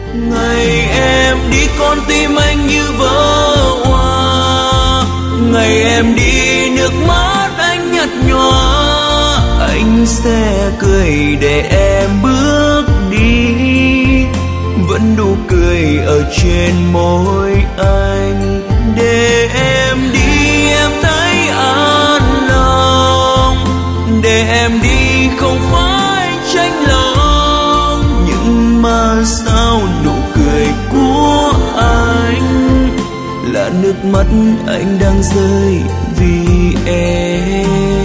Ngày em đi con tim anh như vỡ hoa, ngày em đi nước mắt anh nhạt nhòa. Anh sẽ cười để em bước đi, vẫn nụ cười ở trên môi anh. Để em đi em thấy an lòng, để em đi không phải tranh lòng. Nhưng mà sao nụ cười của anh là nước mắt anh đang rơi vì em.